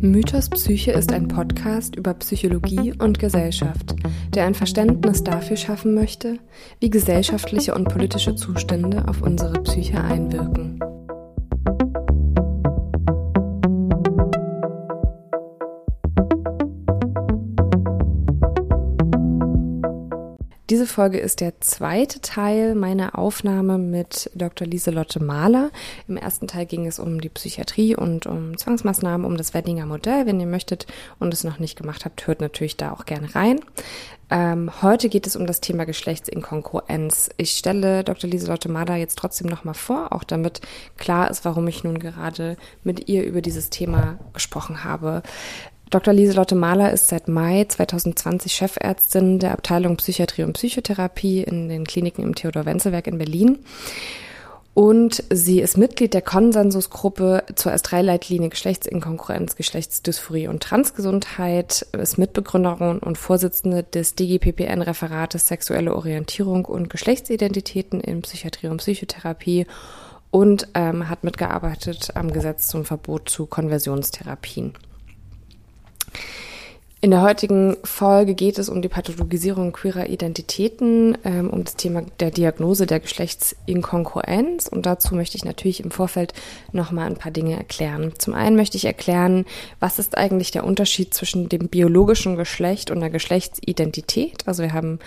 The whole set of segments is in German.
Mythos Psyche ist ein Podcast über Psychologie und Gesellschaft, der ein Verständnis dafür schaffen möchte, wie gesellschaftliche und politische Zustände auf unsere Psyche einwirken. Diese Folge ist der zweite Teil meiner Aufnahme mit Dr. Lieselotte Mahler. Im ersten Teil ging es um die Psychiatrie und um Zwangsmaßnahmen, um das Weddinger Modell. Wenn ihr möchtet und es noch nicht gemacht habt, hört natürlich da auch gerne rein. Heute geht es um das Thema Geschlechtsinkongruenz. Ich stelle Dr. Lieselotte Mahler jetzt trotzdem nochmal vor, auch damit klar ist, warum ich nun gerade mit ihr über dieses Thema gesprochen habe. Dr. Lieselotte Mahler ist seit Mai 2020 Chefärztin der Abteilung Psychiatrie und Psychotherapie in den Kliniken im Theodor-Wenzel-Werk in Berlin. Und sie ist Mitglied der Konsensusgruppe zur S3-Leitlinie Geschlechtsinkongruenz, Geschlechtsdysphorie und Transgesundheit, ist Mitbegründerin und Vorsitzende des DGPPN-Referates Sexuelle Orientierung und Geschlechtsidentitäten in Psychiatrie und Psychotherapie und hat mitgearbeitet am Gesetz zum Verbot zu Konversionstherapien. In der heutigen Folge geht es um die Pathologisierung queerer Identitäten, um das Thema der Diagnose der Geschlechtsinkongruenz. Und dazu möchte ich natürlich im Vorfeld nochmal ein paar Dinge erklären. Zum einen möchte ich erklären, was ist eigentlich der Unterschied zwischen dem biologischen Geschlecht und der Geschlechtsidentität. Also wir haben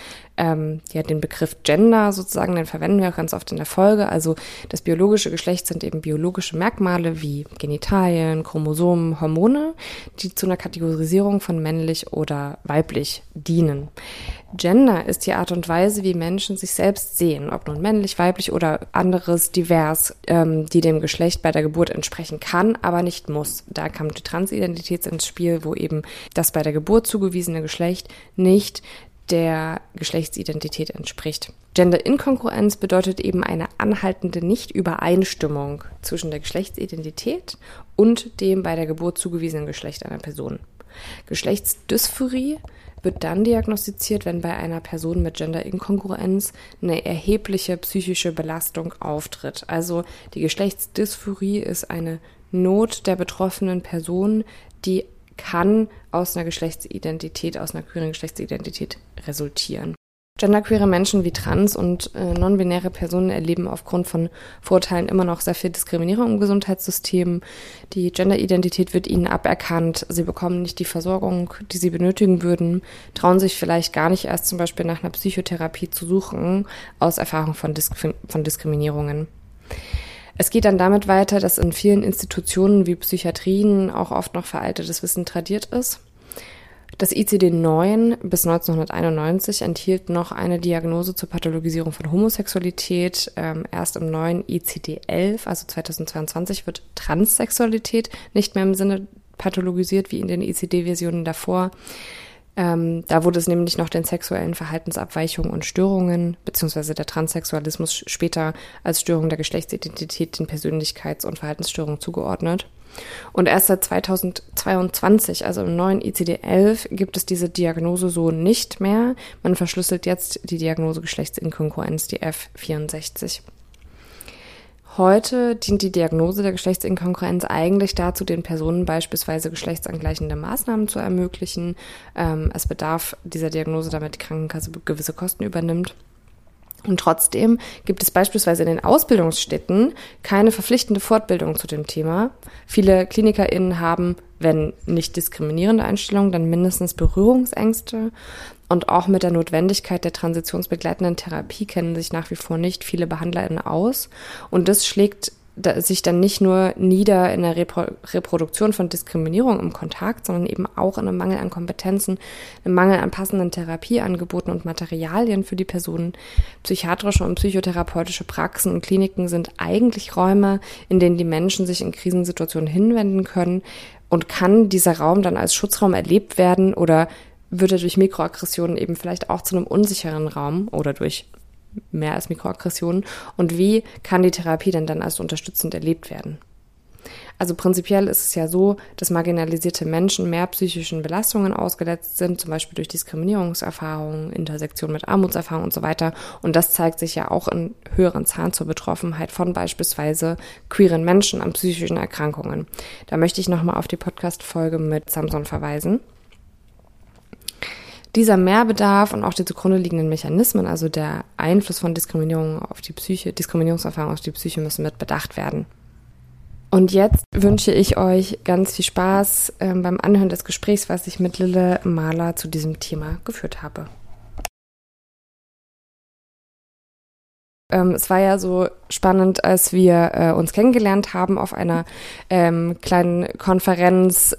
den Begriff Gender sozusagen, den verwenden wir auch ganz oft in der Folge. Also das biologische Geschlecht sind eben biologische Merkmale wie Genitalien, Chromosomen, Hormone, die zu einer Kategorisierung von männlich oder weiblich dienen. Gender ist die Art und Weise, wie Menschen sich selbst sehen, ob nun männlich, weiblich oder anderes divers, die dem Geschlecht bei der Geburt entsprechen kann, aber nicht muss. Da kommt die Transidentität ins Spiel, wo eben das bei der Geburt zugewiesene Geschlecht nicht der Geschlechtsidentität entspricht. Genderinkongruenz bedeutet eben eine anhaltende Nichtübereinstimmung zwischen der Geschlechtsidentität und dem bei der Geburt zugewiesenen Geschlecht einer Person. Geschlechtsdysphorie wird dann diagnostiziert, wenn bei einer Person mit Genderinkongruenz eine erhebliche psychische Belastung auftritt. Also die Geschlechtsdysphorie ist eine Not der betroffenen Person, die kann aus einer Geschlechtsidentität, aus einer queeren Geschlechtsidentität resultieren. Genderqueere Menschen wie trans- und non-binäre Personen erleben aufgrund von Vorurteilen immer noch sehr viel Diskriminierung im Gesundheitssystem. Die Genderidentität wird ihnen aberkannt. Sie bekommen nicht die Versorgung, die sie benötigen würden, trauen sich vielleicht gar nicht erst zum Beispiel nach einer Psychotherapie zu suchen, aus Erfahrung von Diskriminierungen. Es geht dann damit weiter, dass in vielen Institutionen wie Psychiatrien auch oft noch veraltetes Wissen tradiert ist. Das ICD-9 bis 1991 enthielt noch eine Diagnose zur Pathologisierung von Homosexualität. Erst im neuen ICD-11, also 2022, wird Transsexualität nicht mehr im Sinne pathologisiert wie in den ICD-Versionen davor. Da wurde es nämlich noch den sexuellen Verhaltensabweichungen und Störungen, beziehungsweise der Transsexualismus später als Störung der Geschlechtsidentität den Persönlichkeits- und Verhaltensstörungen zugeordnet. Und erst seit 2022, also im neuen ICD-11, gibt es diese Diagnose so nicht mehr. Man verschlüsselt jetzt die Diagnose Geschlechtsinkongruenz, die F64. Heute dient die Diagnose der Geschlechtsinkongruenz eigentlich dazu, den Personen beispielsweise geschlechtsangleichende Maßnahmen zu ermöglichen. Es bedarf dieser Diagnose, damit die Krankenkasse gewisse Kosten übernimmt. Und trotzdem gibt es beispielsweise in den Ausbildungsstätten keine verpflichtende Fortbildung zu dem Thema. Viele KlinikerInnen haben, wenn nicht diskriminierende Einstellungen, dann mindestens Berührungsängste. Und auch mit der Notwendigkeit der transitionsbegleitenden Therapie kennen sich nach wie vor nicht viele BehandlerInnen aus. Und das schlägt sich dann nicht nur nieder in der Reproduktion von Diskriminierung im Kontakt, sondern eben auch in einem Mangel an Kompetenzen, einem Mangel an passenden Therapieangeboten und Materialien für die Personen. Psychiatrische und psychotherapeutische Praxen und Kliniken sind eigentlich Räume, in denen die Menschen sich in Krisensituationen hinwenden können. Und kann dieser Raum dann als Schutzraum erlebt werden oder wird er durch Mikroaggressionen eben vielleicht auch zu einem unsicheren Raum oder durch mehr als Mikroaggressionen? Und wie kann die Therapie denn dann als unterstützend erlebt werden? Also prinzipiell ist es ja so, dass marginalisierte Menschen mehr psychischen Belastungen ausgesetzt sind, zum Beispiel durch Diskriminierungserfahrungen, Intersektion mit Armutserfahrung und so weiter. Und das zeigt sich ja auch in höheren Zahlen zur Betroffenheit von beispielsweise queeren Menschen an psychischen Erkrankungen. Da möchte ich nochmal auf die Podcast-Folge mit Samson verweisen. Dieser Mehrbedarf und auch die zugrunde liegenden Mechanismen, also der Einfluss von Diskriminierung auf die Psyche, Diskriminierungserfahrung auf die Psyche, müssen mit bedacht werden. Und jetzt wünsche ich euch ganz viel Spaß beim Anhören des Gesprächs, was ich mit Lille Mahler zu diesem Thema geführt habe. Es war ja so spannend, als wir uns kennengelernt haben auf einer kleinen Konferenz.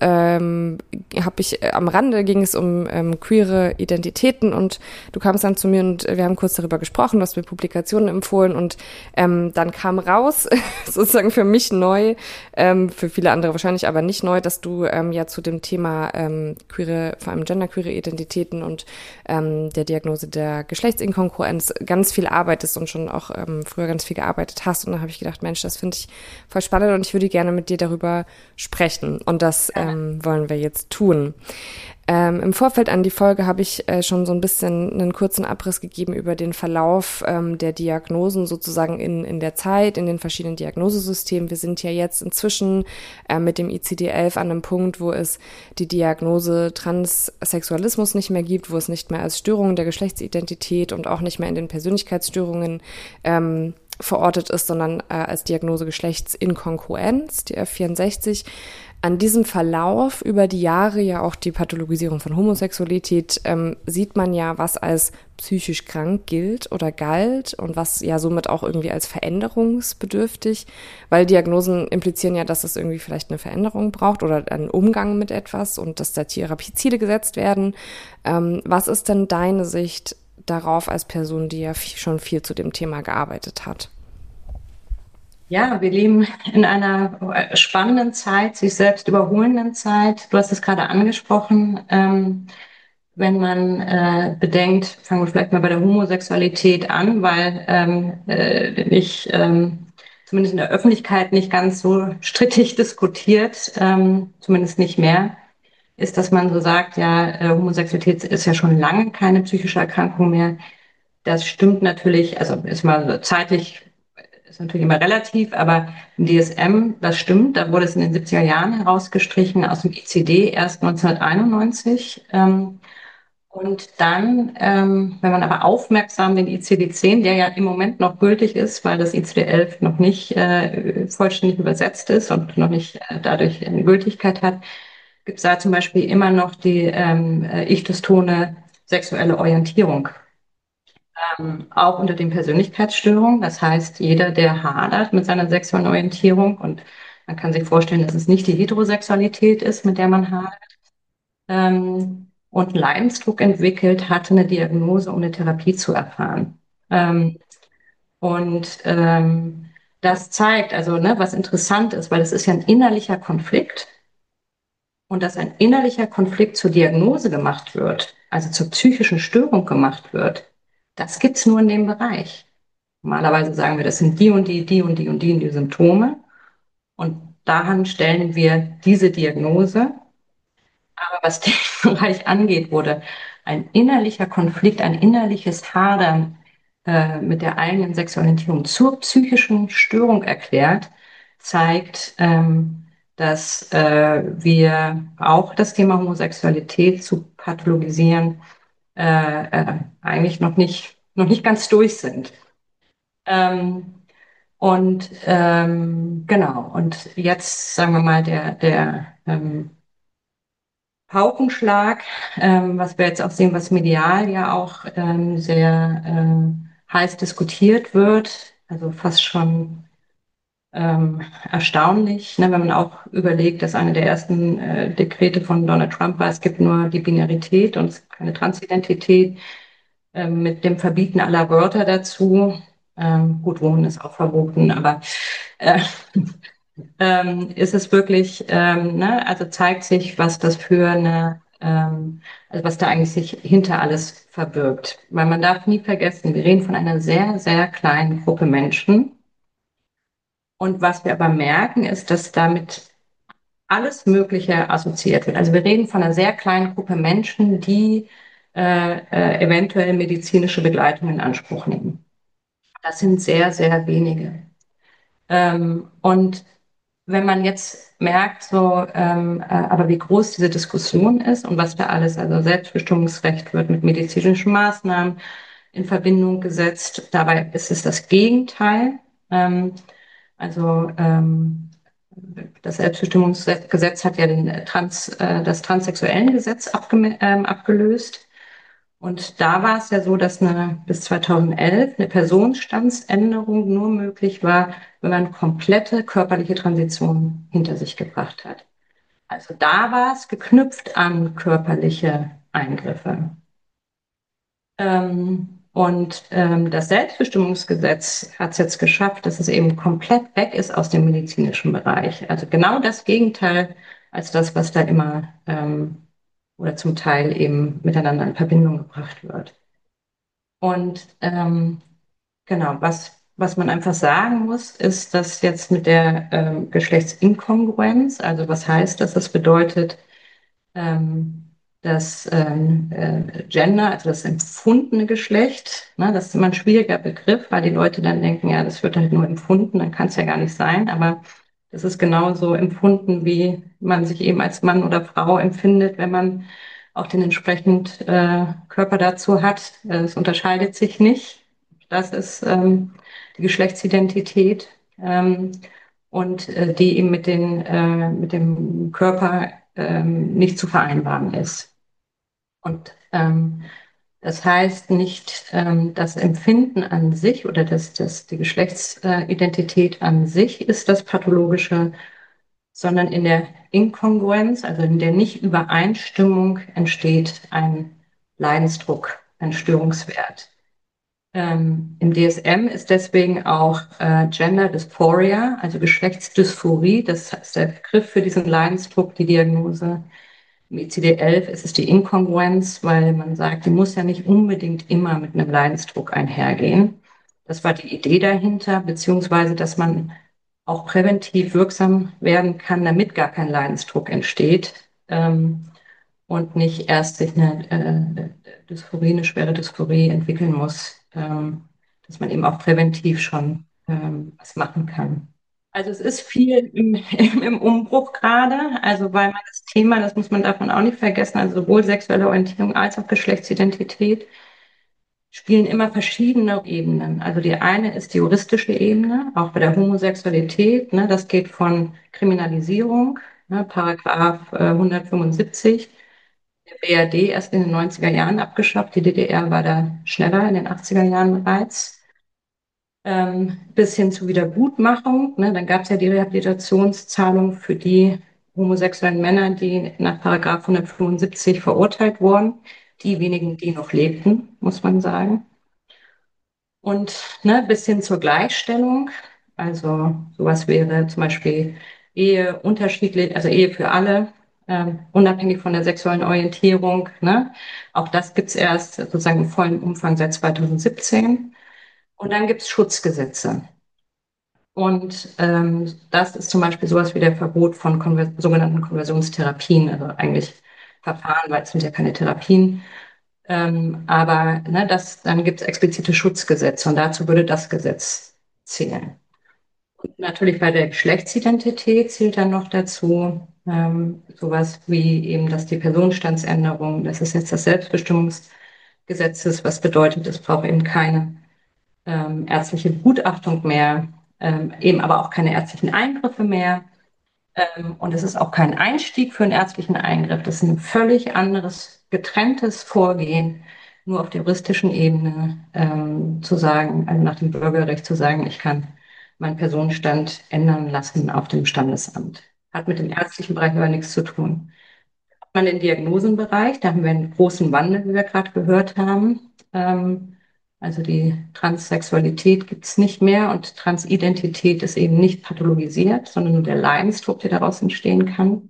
Am Rande ging es um queere Identitäten und du kamst dann zu mir und wir haben kurz darüber gesprochen, du hast mir Publikationen empfohlen und dann kam raus, sozusagen für mich neu, für viele andere wahrscheinlich aber nicht neu, dass du ja zu dem Thema queere, vor allem genderqueere Identitäten und der Diagnose der Geschlechtsinkongruenz ganz viel arbeitest und schon auch früher ganz viel gearbeitet hast. Und da habe ich gedacht, Mensch, das finde ich voll spannend und ich würde gerne mit dir darüber sprechen. Und das wollen wir jetzt tun. Im Vorfeld an die Folge habe ich schon so ein bisschen einen kurzen Abriss gegeben über den Verlauf der Diagnosen sozusagen in der Zeit, in den verschiedenen Diagnosesystemen. Wir sind ja jetzt inzwischen mit dem ICD-11 an einem Punkt, wo es die Diagnose Transsexualismus nicht mehr gibt, wo es nicht mehr als Störung der Geschlechtsidentität und auch nicht mehr in den Persönlichkeitsstörungen verortet ist, sondern als Diagnose Geschlechtsinkongruenz, die F64. An diesem Verlauf über die Jahre, ja auch die Pathologisierung von Homosexualität, sieht man ja, was als psychisch krank gilt oder galt und was ja somit auch irgendwie als veränderungsbedürftig, weil Diagnosen implizieren ja, dass es irgendwie vielleicht eine Veränderung braucht oder einen Umgang mit etwas und dass da Therapieziele gesetzt werden. Was ist denn deine Sicht darauf als Person, die ja schon viel zu dem Thema gearbeitet hat? Ja, wir leben in einer spannenden Zeit, sich selbst überholenden Zeit. Du hast es gerade angesprochen. Wenn man bedenkt, fangen wir vielleicht mal bei der Homosexualität an, weil ich zumindest in der Öffentlichkeit nicht ganz so strittig diskutiert, zumindest nicht mehr, ist, dass man so sagt, ja, Homosexualität ist ja schon lange keine psychische Erkrankung mehr. Das stimmt natürlich, also ist mal so zeitlich ist natürlich immer relativ, aber im DSM, das stimmt, da wurde es in den 70er Jahren herausgestrichen aus dem ICD erst 1991. Und dann, wenn man aber aufmerksam den ICD-10, der ja im Moment noch gültig ist, weil das ICD-11 noch nicht vollständig übersetzt ist und noch nicht dadurch eine Gültigkeit hat, gibt es da zum Beispiel immer noch die ich-dystone sexuelle Orientierung. Auch unter den Persönlichkeitsstörungen. Das heißt, jeder, der hadert mit seiner sexuellen Orientierung und man kann sich vorstellen, dass es nicht die Heterosexualität ist, mit der man hadert, und Leidensdruck entwickelt, hatte eine Diagnose, um eine Therapie zu erfahren. Ähm, und das zeigt, also ne, was interessant ist, weil es ist ja ein innerlicher Konflikt und dass ein innerlicher Konflikt zur Diagnose gemacht wird, also zur psychischen Störung gemacht wird, das gibt's nur in dem Bereich. Normalerweise sagen wir, das sind die und die, die und die und die Symptome. Und daran stellen wir diese Diagnose. Aber was den Bereich angeht, wurde ein innerlicher Konflikt, ein innerliches Hadern mit der eigenen Sexualität zur psychischen Störung erklärt, zeigt, dass wir auch das Thema Homosexualität zu pathologisieren eigentlich noch nicht ganz durch sind. Ähm, genau, und jetzt sagen wir mal, der Paukenschlag, was wir jetzt auch sehen, was medial ja auch sehr heiß diskutiert wird, also fast schon erstaunlich, ne, wenn man auch überlegt, dass eine der ersten Dekrete von Donald Trump war, es gibt nur die Binarität und keine Transidentität, mit dem Verbieten aller Wörter dazu. Gut, Wohnen ist auch verboten, aber äh, ist es wirklich, ne, also zeigt sich, was das für eine, also was da eigentlich sich hinter alles verbirgt. Weil man darf nie vergessen, wir reden von einer sehr, sehr kleinen Gruppe Menschen. Und was wir aber merken, ist, dass damit alles Mögliche assoziiert wird. Also wir reden von einer sehr kleinen Gruppe Menschen, die eventuell medizinische Begleitung in Anspruch nehmen. Das sind sehr, sehr wenige. Und wenn man jetzt merkt, aber wie groß diese Diskussion ist und was da alles, also Selbstbestimmungsrecht wird mit medizinischen Maßnahmen in Verbindung gesetzt, dabei ist es das Gegenteil. Ähm, also das Selbstbestimmungsgesetz hat ja das Transsexuellengesetz abgelöst. Und da war es ja so, dass bis 2011 eine Personenstandsänderung nur möglich war, wenn man komplette körperliche Transition hinter sich gebracht hat. Also da war es geknüpft an körperliche Eingriffe. Das Selbstbestimmungsgesetz hat es jetzt geschafft, dass es eben komplett weg ist aus dem medizinischen Bereich. Also genau das Gegenteil als das, was da immer oder zum Teil eben miteinander in Verbindung gebracht wird. Und genau, was man einfach sagen muss, ist, dass jetzt mit der Geschlechtsinkongruenz, also was heißt das? Das bedeutet, ähm, das Gender, also das empfundene Geschlecht, ne, das ist immer ein schwieriger Begriff, weil die Leute dann denken, ja, das wird halt nur empfunden, dann kann es ja gar nicht sein, aber das ist genauso empfunden, wie man sich eben als Mann oder Frau empfindet, wenn man auch den entsprechend Körper dazu hat. Es unterscheidet sich nicht. Das ist die Geschlechtsidentität. Und die eben mit dem Körper nicht zu vereinbaren ist. Und das heißt nicht, das Empfinden an sich oder die Geschlechtsidentität an sich ist das Pathologische, sondern in der Inkongruenz, also in der Nicht-Übereinstimmung, entsteht ein Leidensdruck, ein Störungswert. Im DSM ist deswegen auch Gender Dysphoria, also Geschlechtsdysphorie, das ist der Begriff für diesen Leidensdruck, die Diagnose. Im ICD-11 ist es die Inkongruenz, weil man sagt, die muss ja nicht unbedingt immer mit einem Leidensdruck einhergehen. Das war die Idee dahinter, beziehungsweise, dass man auch präventiv wirksam werden kann, damit gar kein Leidensdruck entsteht. Und nicht erst sich eine schwere Dysphorie entwickeln muss, dass man eben auch präventiv schon was machen kann. Also es ist viel im Umbruch gerade, also weil man das Thema, das muss man davon auch nicht vergessen, also sowohl sexuelle Orientierung als auch Geschlechtsidentität spielen immer verschiedene Ebenen. Also die eine ist die juristische Ebene, auch bei der Homosexualität, ne, das geht von Kriminalisierung, ne, Paragraph 175, der BRD erst in den 90er Jahren abgeschafft. Die DDR war da schneller in den 80er Jahren bereits. Bis hin zu Wiedergutmachung. Ne? Dann gab es ja die Rehabilitationszahlung für die homosexuellen Männer, die nach Paragraph 175 verurteilt wurden. Die wenigen, die noch lebten, muss man sagen. Und ne, bis hin zur Gleichstellung. Also sowas wäre zum Beispiel Ehe unterschiedlich, also Ehe für alle, unabhängig von der sexuellen Orientierung. Ne? Auch das gibt es erst sozusagen im vollen Umfang seit 2017. Und dann gibt es Schutzgesetze. Und das ist zum Beispiel sowas wie der Verbot von sogenannten Konversionstherapien, also eigentlich Verfahren, weil es sind ja keine Therapien. Aber ne, dann gibt es explizite Schutzgesetze und dazu würde das Gesetz zählen. Und natürlich bei der Geschlechtsidentität zählt dann noch dazu sowas wie eben, dass die Personenstandsänderung, das ist jetzt das Selbstbestimmungsgesetz, was bedeutet, es braucht eben keine ärztliche Begutachtung mehr, eben aber auch keine ärztlichen Eingriffe mehr. Und es ist auch kein Einstieg für einen ärztlichen Eingriff. Das ist ein völlig anderes, getrenntes Vorgehen, nur auf der juristischen Ebene zu sagen, also nach dem Bürgerrecht zu sagen, ich kann meinen Personenstand ändern lassen auf dem Standesamt. Hat mit dem ärztlichen Bereich aber nichts zu tun. Man den Diagnosenbereich, da haben wir einen großen Wandel, wie wir gerade gehört haben. Also die Transsexualität gibt es nicht mehr und Transidentität ist eben nicht pathologisiert, sondern nur der Leidensdruck, der daraus entstehen kann.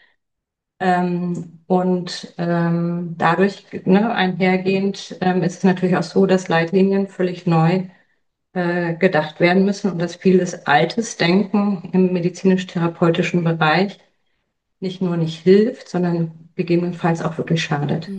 Dadurch ne, einhergehend ist es natürlich auch so, dass Leitlinien völlig neu gedacht werden müssen und dass vieles altes Denken im medizinisch-therapeutischen Bereich nicht nur nicht hilft, sondern gegebenenfalls auch wirklich schadet.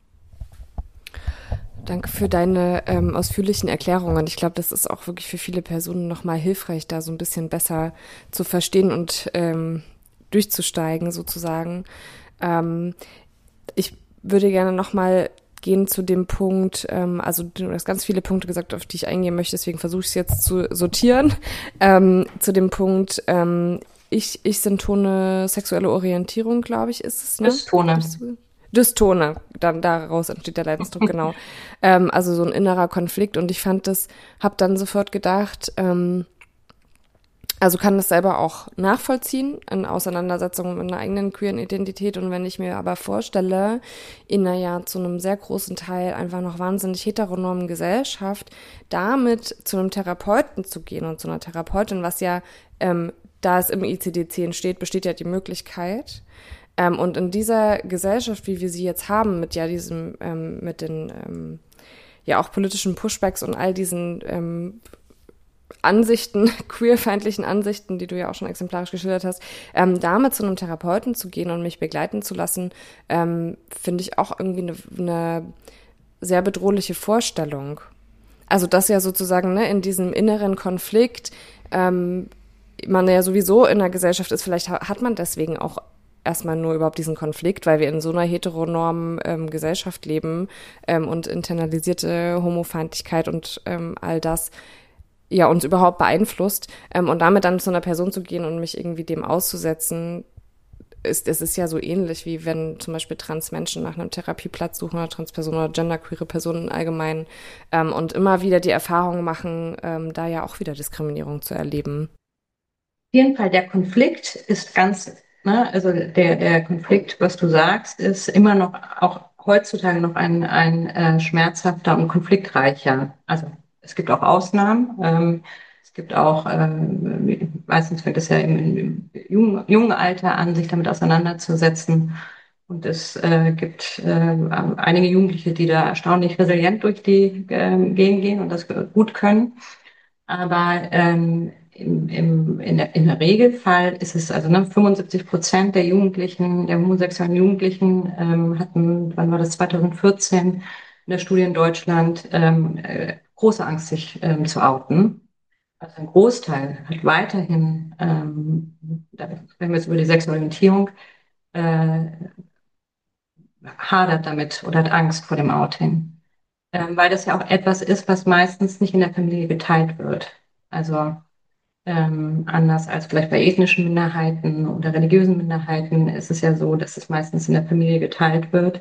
Danke für deine ausführlichen Erklärungen. Ich glaube, das ist auch wirklich für viele Personen nochmal hilfreich, da so ein bisschen besser zu verstehen und durchzusteigen sozusagen. Ähm, Ich würde gerne nochmal gehen zu dem Punkt, also du hast ganz viele Punkte gesagt, auf die ich eingehen möchte, deswegen versuche ich es jetzt zu sortieren. Zu dem Punkt, ich-syntone sexuelle Orientierung, glaube ich, ist es, ne? Dystone. Dystone, dann daraus entsteht der Leidensdruck, genau. Also so ein innerer Konflikt und ich fand das, hab dann sofort gedacht, also kann das selber auch nachvollziehen in Auseinandersetzungen mit einer eigenen queeren Identität. Und wenn ich mir aber vorstelle, in einer ja zu einem sehr großen Teil einfach noch wahnsinnig heteronormen Gesellschaft, damit zu einem Therapeuten zu gehen und zu einer Therapeutin, was ja, da es im ICD-10 steht, besteht ja die Möglichkeit. Und in dieser Gesellschaft, wie wir sie jetzt haben, mit ja diesem, mit den ja auch politischen Pushbacks und all diesen Ansichten, queerfeindlichen Ansichten, die du ja auch schon exemplarisch geschildert hast, damit zu einem Therapeuten zu gehen und mich begleiten zu lassen, finde ich auch irgendwie eine sehr bedrohliche Vorstellung. Also dass ja sozusagen ne, in diesem inneren Konflikt man ja sowieso in einer Gesellschaft ist, vielleicht hat man deswegen auch erstmal nur überhaupt diesen Konflikt, weil wir in so einer heteronormen Gesellschaft leben und internalisierte Homofeindlichkeit und all das ja uns überhaupt beeinflusst und damit dann zu einer Person zu gehen und mich irgendwie dem auszusetzen, es ist ja so ähnlich wie wenn zum Beispiel Transmenschen nach einem Therapieplatz suchen oder Transpersonen oder genderqueere Personen allgemein und immer wieder die Erfahrung machen, da ja auch wieder Diskriminierung zu erleben. Jeden Fall, der Konflikt ist ganz, ne, also der Konflikt, was du sagst, ist immer noch, auch heutzutage noch ein schmerzhafter und konfliktreicher. Also es gibt auch Ausnahmen. Es gibt auch, meistens fängt es ja im jungen Alter an, sich damit auseinanderzusetzen. Und es gibt einige Jugendliche, die da erstaunlich resilient durch die Gegend gehen und das gut können. Aber in der Regelfall ist es, also ne, 75% der Jugendlichen, der homosexuellen Jugendlichen hatten, wann war das, 2014 in der Studie in Deutschland, große Angst, sich zu outen. Also ein Großteil hat weiterhin, wenn wir jetzt über die Sexualorientierung, äh, hadert damit oder hat Angst vor dem Outing. Weil das ja auch etwas ist, was meistens nicht in der Familie geteilt wird. Also anders als vielleicht bei ethnischen Minderheiten oder religiösen Minderheiten ist es ja so, dass es meistens in der Familie geteilt wird.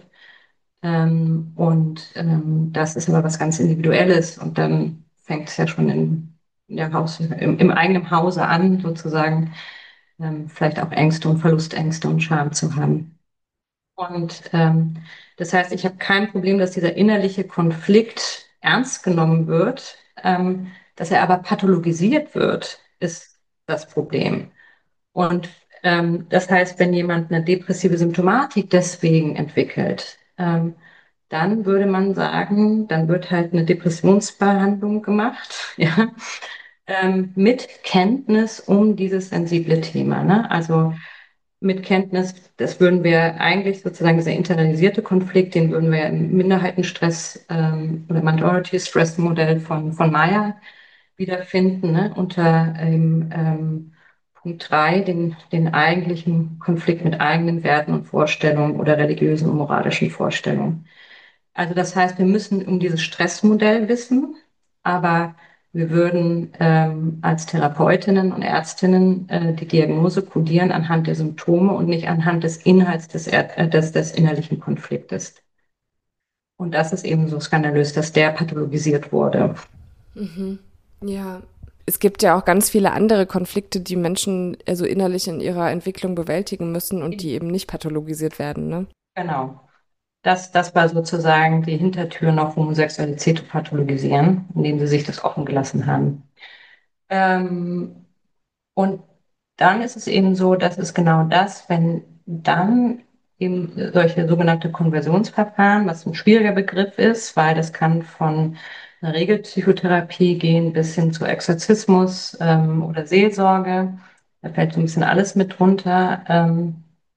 Das ist aber was ganz Individuelles und dann fängt es ja schon im eigenen Hause an, sozusagen, vielleicht auch Ängste und Verlustängste und Scham zu haben. Und das heißt, ich habe kein Problem, dass dieser innerliche Konflikt ernst genommen wird. Dass er aber pathologisiert wird, ist das Problem. Und das heißt, wenn jemand eine depressive Symptomatik deswegen entwickelt, dann würde man sagen, dann wird halt eine Depressionsbehandlung gemacht, ja, mit Kenntnis um dieses sensible Thema. Ne? Also mit Kenntnis, das würden wir eigentlich sozusagen, dieser internalisierte Konflikt, den würden wir im Minderheitenstress oder Minority Stress Modell von Meyer wiederfinden, ne? Unter Punkt 3 den eigentlichen Konflikt mit eigenen Werten und Vorstellungen oder religiösen und moralischen Vorstellungen. Also das heißt, wir müssen um dieses Stressmodell wissen, aber wir würden als Therapeutinnen und Ärztinnen die Diagnose kodieren anhand der Symptome und nicht anhand des Inhalts des innerlichen Konfliktes. Und das ist eben so skandalös, dass der pathologisiert wurde. Ja, es gibt ja auch ganz viele andere Konflikte, die Menschen also innerlich in ihrer Entwicklung bewältigen müssen und die eben nicht pathologisiert werden, ne? Genau. Das war sozusagen die Hintertür noch Homosexualität zu pathologisieren, indem sie sich das offen gelassen haben. Ähm, und dann ist es eben so, dass es genau das, wenn dann eben solche sogenannte Konversionsverfahren, was ein schwieriger Begriff ist, weil das kann von einer Regelpsychotherapie gehen bis hin zu Exorzismus oder Seelsorge. Da fällt so ein bisschen alles mit drunter.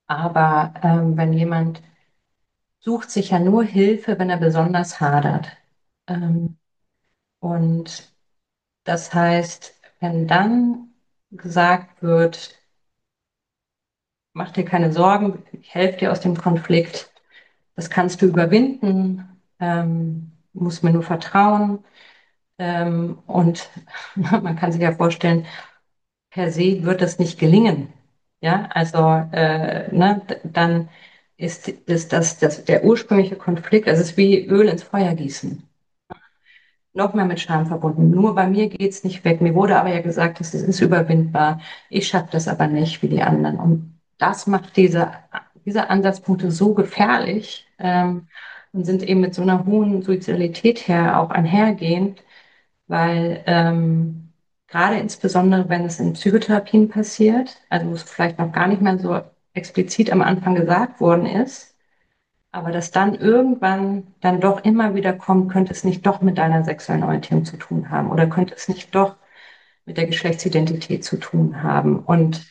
Aber wenn jemand sucht sich ja nur Hilfe, wenn er besonders hadert. Ähm, und das heißt, wenn dann gesagt wird, mach dir keine Sorgen, ich helfe dir aus dem Konflikt, das kannst du überwinden, musst mir nur vertrauen. Und man kann sich ja vorstellen, per se wird das nicht gelingen. Ja, also ne, dann ist das der ursprüngliche Konflikt, also es ist wie Öl ins Feuer gießen. Noch mehr mit Scham verbunden. Nur bei mir geht's nicht weg. Mir wurde aber ja gesagt, es ist überwindbar. Ich schaffe das aber nicht wie die anderen. Und das macht diese Ansatzpunkte so gefährlich und sind eben mit so einer hohen Suizidalität her auch einhergehend, weil gerade insbesondere, wenn es in Psychotherapien passiert, also wo es vielleicht noch gar nicht mehr so explizit am Anfang gesagt worden ist, aber dass dann irgendwann dann doch immer wieder kommt, könnte es nicht doch mit deiner sexuellen Orientierung zu tun haben oder könnte es nicht doch mit der Geschlechtsidentität zu tun haben.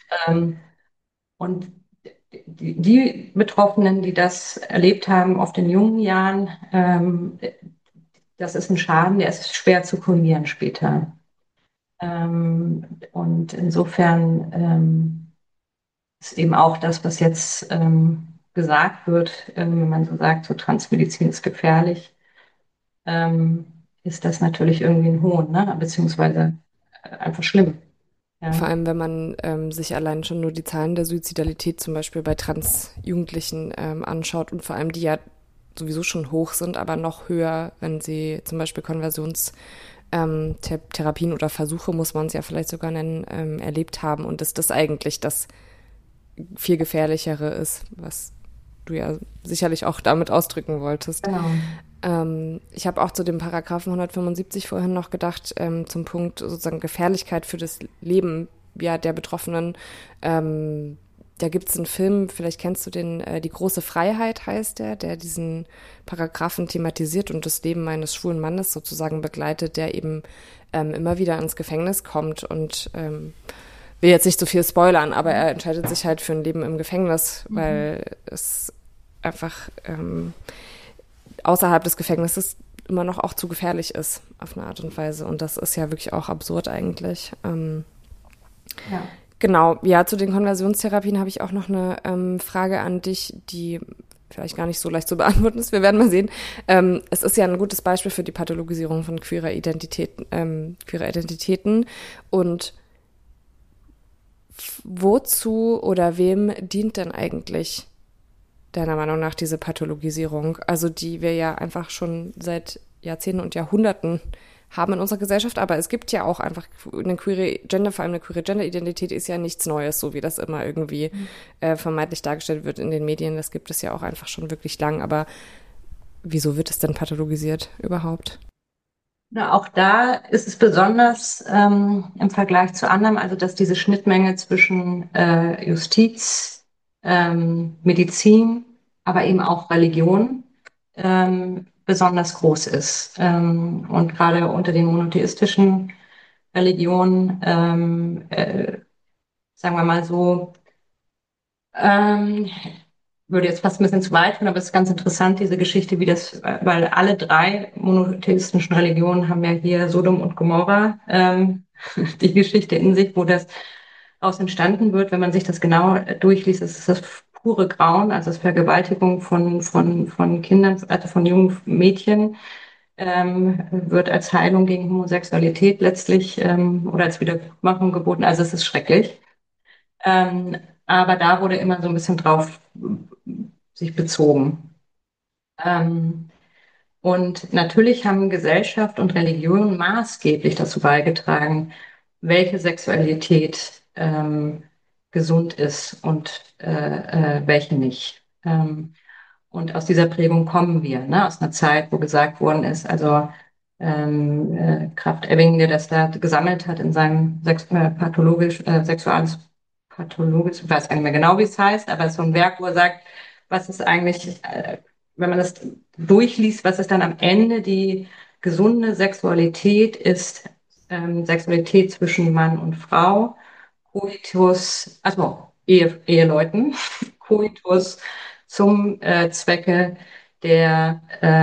Und die Betroffenen, die das erlebt haben, oft in jungen Jahren, das ist ein Schaden, der ist schwer zu kurieren später. Und insofern ist eben auch das, was jetzt gesagt wird, wenn man so sagt, so Transmedizin ist gefährlich, ähm, ist das natürlich irgendwie ein Hohn, ne? Beziehungsweise einfach schlimm. Vor Ja. allem, wenn man sich allein schon nur die Zahlen der Suizidalität zum Beispiel bei Trans-Jugendlichen anschaut und vor allem die ja sowieso schon hoch sind, aber noch höher, wenn sie zum Beispiel Konversionstherapien oder Versuche, muss man es ja vielleicht sogar nennen, erlebt haben und dass das eigentlich das viel gefährlichere ist, was du ja sicherlich auch damit ausdrücken wolltest. Genau. Ich habe auch zu dem Paragraphen 175 vorhin noch gedacht, zum Punkt sozusagen Gefährlichkeit für das Leben ja, der Betroffenen. Da gibt es einen Film, vielleicht kennst du den, Die große Freiheit heißt der diesen Paragraphen thematisiert und das Leben eines schwulen Mannes sozusagen begleitet, der eben immer wieder ins Gefängnis kommt und will jetzt nicht so viel spoilern, aber er entscheidet sich halt für ein Leben im Gefängnis, weil es einfach außerhalb des Gefängnisses immer noch auch zu gefährlich ist, auf eine Art und Weise. Und das ist ja wirklich auch absurd eigentlich. Ja. Genau, ja, zu den Konversionstherapien habe ich auch noch eine Frage an dich, die vielleicht gar nicht so leicht zu beantworten ist. Wir werden mal sehen. Es ist ja ein gutes Beispiel für die Pathologisierung von queerer Identitäten. Und wozu oder wem dient denn eigentlich deiner Meinung nach diese Pathologisierung? Also die wir ja einfach schon seit Jahrzehnten und Jahrhunderten haben in unserer Gesellschaft, aber es gibt ja auch einfach eine queere Gender, vor allem eine queere Gender-Identität ist ja nichts Neues, so wie das immer irgendwie vermeintlich dargestellt wird in den Medien. Das gibt es ja auch einfach schon wirklich lang, aber wieso wird es denn pathologisiert überhaupt? Na, auch da ist es besonders im Vergleich zu anderen, also dass diese Schnittmenge zwischen Justiz, Medizin, aber eben auch Religion besonders groß ist. Und gerade unter den monotheistischen Religionen, sagen wir mal so, ähm, würde jetzt fast ein bisschen zu weit führen, aber es ist ganz interessant, diese Geschichte, wie das, weil alle drei monotheistischen Religionen haben ja hier Sodom und Gomorra, die Geschichte in sich, wo das aus entstanden wird. Wenn man sich das genau durchliest, ist es das pure Grauen, also das Vergewaltigung von Kindern, also von jungen Mädchen, wird als Heilung gegen Homosexualität letztlich oder als Wiedergutmachung geboten. Also es ist schrecklich. Ähm, aber da wurde immer so ein bisschen drauf sich bezogen. Ähm, und natürlich haben Gesellschaft und Religion maßgeblich dazu beigetragen, welche Sexualität gesund ist und welche nicht. Und aus dieser Prägung kommen wir, ne? Aus einer Zeit, wo gesagt worden ist, also Krafft Ebing, der das da gesammelt hat in seinem sexuales pathologisch, ich weiß gar nicht mehr genau, wie es heißt, aber es ist so ein Werk, wo er sagt, was ist eigentlich, wenn man das durchliest, was ist dann am Ende die gesunde Sexualität ist, Sexualität zwischen Mann und Frau, Coitus, also Eheleuten, Coitus zum Zwecke der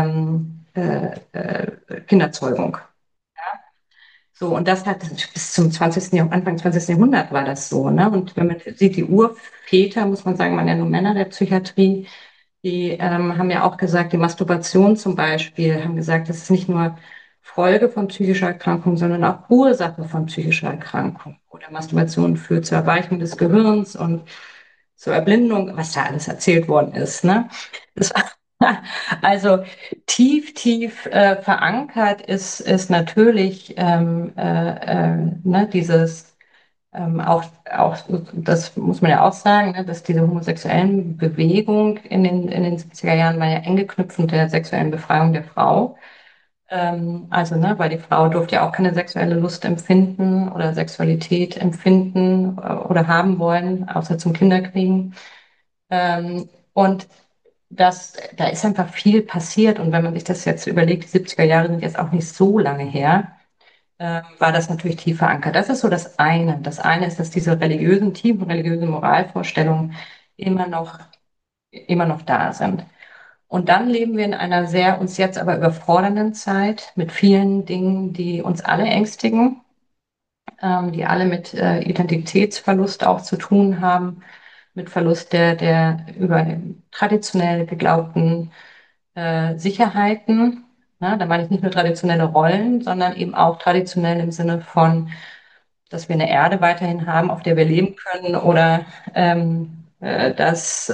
Kinderzeugung. So, und das hat bis zum 20. Jahrhundert, Anfang 20. Jahrhundert war das so, ne? Und wenn man sieht, die Urväter, muss man sagen, waren ja nur Männer der Psychiatrie, die haben ja auch gesagt, die Masturbation zum Beispiel, haben gesagt, das ist nicht nur Folge von psychischer Erkrankung, sondern auch Ursache von psychischer Erkrankung. Oder Masturbation führt zur Erweichung des Gehirns und zur Erblindung, was da alles erzählt worden ist, ne? Das, also tief verankert ist natürlich ne, dieses auch, das muss man ja auch sagen, ne, dass diese homosexuellen Bewegung in den 70er Jahren war ja eng geknüpft mit der sexuellen Befreiung der Frau. Also, ne, weil die Frau durfte ja auch keine sexuelle Lust empfinden oder Sexualität empfinden oder haben wollen, außer zum Kinderkriegen. Und da ist einfach viel passiert. Und wenn man sich das jetzt überlegt, die 70er Jahre sind jetzt auch nicht so lange her, war das natürlich tief verankert. Das ist so das eine. Das eine ist, dass diese religiösen, tiefen religiösen Moralvorstellungen immer noch, immer noch da sind. Und dann leben wir in einer sehr uns jetzt aber überfordernden Zeit mit vielen Dingen, die uns alle ängstigen, die alle mit Identitätsverlust auch zu tun haben, mit Verlust der über traditionell geglaubten Sicherheiten. Na, da meine ich nicht nur traditionelle Rollen, sondern eben auch traditionell im Sinne von, dass wir eine Erde weiterhin haben, auf der wir leben können oder dass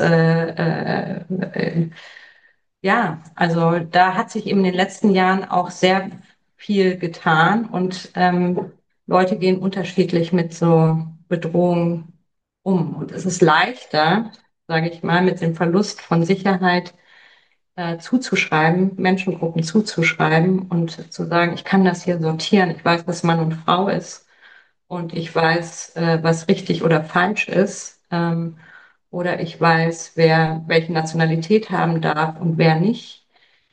ja, also da hat sich eben in den letzten Jahren auch sehr viel getan und Leute gehen unterschiedlich mit so Bedrohungen um. Und es ist leichter, sage ich mal, mit dem Verlust von Sicherheit zuzuschreiben, Menschengruppen zuzuschreiben und zu sagen, ich kann das hier sortieren, ich weiß, was Mann und Frau ist und ich weiß, was richtig oder falsch ist. Oder ich weiß, wer welche Nationalität haben darf und wer nicht,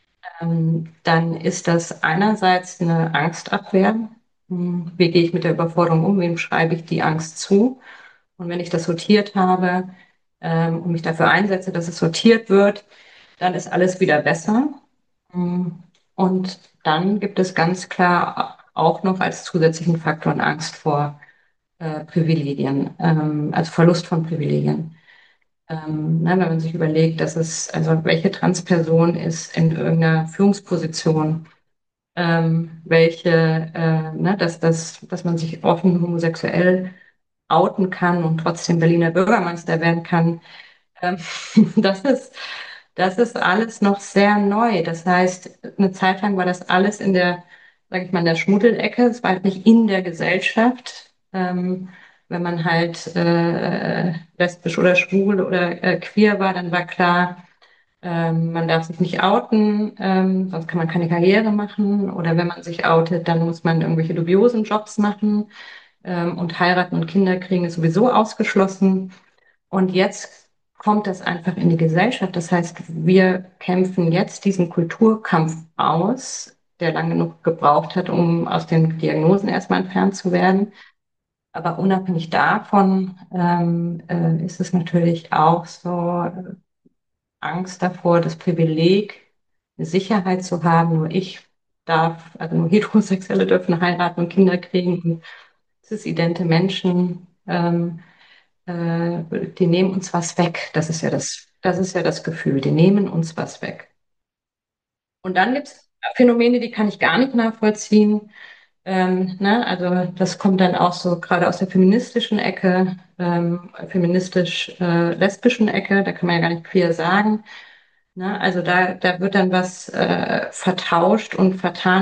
dann ist das einerseits eine Angstabwehr. Wie gehe ich mit der Überforderung um? Wem schreibe ich die Angst zu? Und wenn ich das sortiert habe und mich dafür einsetze, dass es sortiert wird, dann ist alles wieder besser. Und dann gibt es ganz klar auch noch als zusätzlichen Faktor eine Angst vor Privilegien, also Verlust von Privilegien. Ne, wenn man sich überlegt, dass es, also welche Transperson ist in irgendeiner Führungsposition, welche, ne, dass man sich offen homosexuell outen kann und trotzdem Berliner Bürgermeister werden kann, ähm, das ist, das ist alles noch sehr neu. Das heißt, eine Zeit lang war das alles in der, sage ich mal, in der Schmuddelecke. Es war halt nicht in der Gesellschaft. Wenn man halt lesbisch oder schwul oder queer war, dann war klar, man darf sich nicht outen, sonst kann man keine Karriere machen. Oder wenn man sich outet, dann muss man irgendwelche dubiosen Jobs machen. Und heiraten und Kinder kriegen ist sowieso ausgeschlossen. Und jetzt kommt das einfach in die Gesellschaft. Das heißt, wir kämpfen jetzt diesen Kulturkampf aus, der lange genug gebraucht hat, um aus den Diagnosen erstmal entfernt zu werden. Aber unabhängig davon ist es natürlich auch so Angst davor, das Privileg, eine Sicherheit zu haben. Nur ich darf, also nur Heterosexuelle dürfen heiraten und Kinder kriegen und cis-idente Menschen. Die nehmen uns was weg. Das ist ja das Gefühl. Die nehmen uns was weg. Und dann gibt es Phänomene, die kann ich gar nicht nachvollziehen. Ne? Also das kommt dann auch so gerade aus der feministischen Ecke, feministisch-lesbischen Ecke, da kann man ja gar nicht queer sagen. Ne? Also da wird dann was vertauscht und vertan.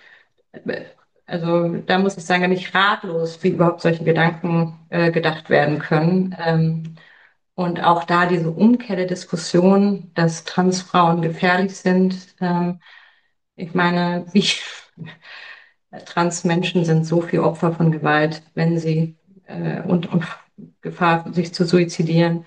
Also da muss ich sagen, da bin ich ratlos, wie überhaupt solche Gedanken gedacht werden können. Und auch da diese Umkehr der Diskussion, dass Transfrauen gefährlich sind. Ich meine, wie Transmenschen sind so viel Opfer von Gewalt, wenn sie und Gefahr, sich zu suizidieren.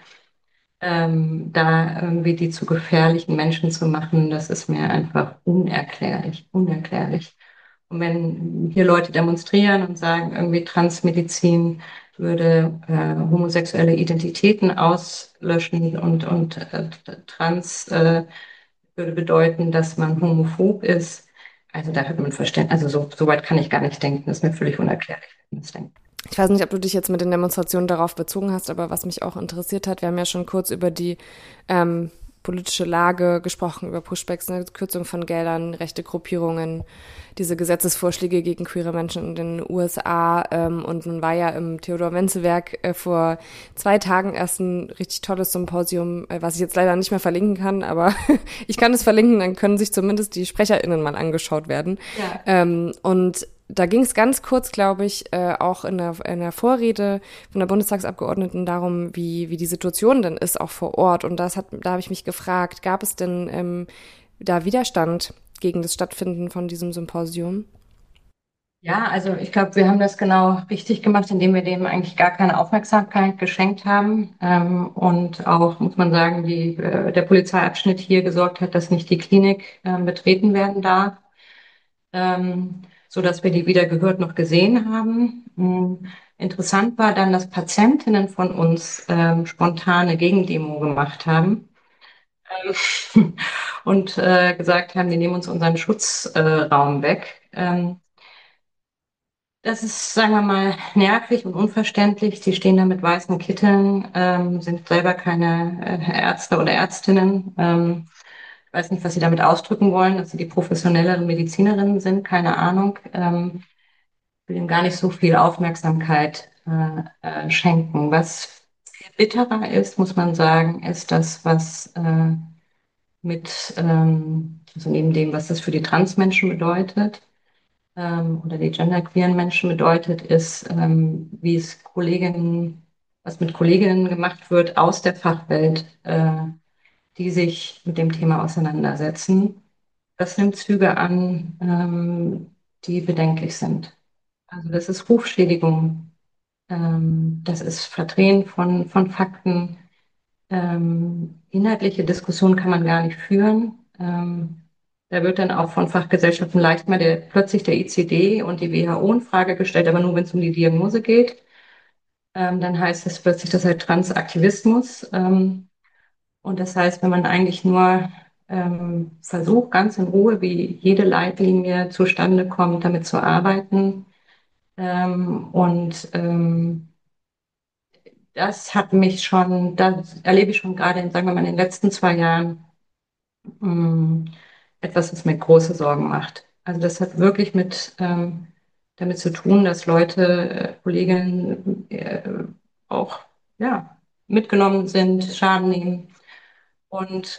Da irgendwie die zu gefährlichen Menschen zu machen, das ist mir einfach unerklärlich, unerklärlich. Und wenn hier Leute demonstrieren und sagen, irgendwie Transmedizin würde homosexuelle Identitäten auslöschen und trans würde bedeuten, dass man homophob ist. Also da hat man Verständnis, also so weit kann ich gar nicht denken. Das ist mir völlig unerklärlich, wenn ich das denke. Ich weiß nicht, ob du dich jetzt mit den Demonstrationen darauf bezogen hast, aber was mich auch interessiert hat, wir haben ja schon kurz über die politische Lage gesprochen, über Pushbacks, eine Kürzung von Geldern, rechte Gruppierungen, diese Gesetzesvorschläge gegen queere Menschen in den USA. Und nun war ja im Theodor-Menzel-Werk vor 2 Tagen erst ein richtig tolles Symposium, was ich jetzt leider nicht mehr verlinken kann, aber ich kann es verlinken, dann können sich zumindest die SprecherInnen mal angeschaut werden. Ja. Und da ging es ganz kurz, glaube ich, auch in der Vorrede von der Bundestagsabgeordneten darum, wie die Situation denn ist, auch vor Ort. Und da habe ich mich gefragt, gab es denn da Widerstand gegen das Stattfinden von diesem Symposium? Ja, also ich glaube, wir haben das genau richtig gemacht, indem wir dem eigentlich gar keine Aufmerksamkeit geschenkt haben. Und auch, muss man sagen, der Polizeiabschnitt hier gesorgt hat, dass nicht die Klinik betreten werden darf, so dass wir die weder gehört noch gesehen haben. Interessant war dann, dass Patientinnen von uns spontane Gegendemo gemacht haben. Und gesagt haben, die nehmen uns unseren Schutzraum weg. Das ist, sagen wir mal, nervig und unverständlich. Die stehen da mit weißen Kitteln, sind selber keine Ärzte oder Ärztinnen. Ich weiß nicht, was sie damit ausdrücken wollen, dass sie die professionelleren Medizinerinnen sind, keine Ahnung. Will ihm gar nicht so viel Aufmerksamkeit schenken. Was viel bitterer ist, muss man sagen, ist das, was also neben dem, was das für die Transmenschen bedeutet, oder die genderqueeren Menschen bedeutet, ist, wie es was mit Kolleginnen gemacht wird aus der Fachwelt, die sich mit dem Thema auseinandersetzen. Das nimmt Züge an, die bedenklich sind. Also das ist Rufschädigung, das ist Verdrehen von Fakten. Inhaltliche Diskussion kann man gar nicht führen. Da wird dann auch von Fachgesellschaften leicht mal plötzlich der ICD und die WHO in Frage gestellt, aber nur wenn es um die Diagnose geht. Dann heißt es plötzlich, das sei Transaktivismus. Und das heißt, wenn man eigentlich nur versucht, ganz in Ruhe, wie jede Leitlinie zustande kommt, damit zu arbeiten. Und das hat mich schon, das erlebe ich schon gerade in, sagen wir mal, in den letzten 2 Jahren mh, etwas, was mir große Sorgen macht. Also das hat wirklich damit zu tun, dass Leute, Kolleginnen auch ja, mitgenommen sind, Schaden nehmen. Und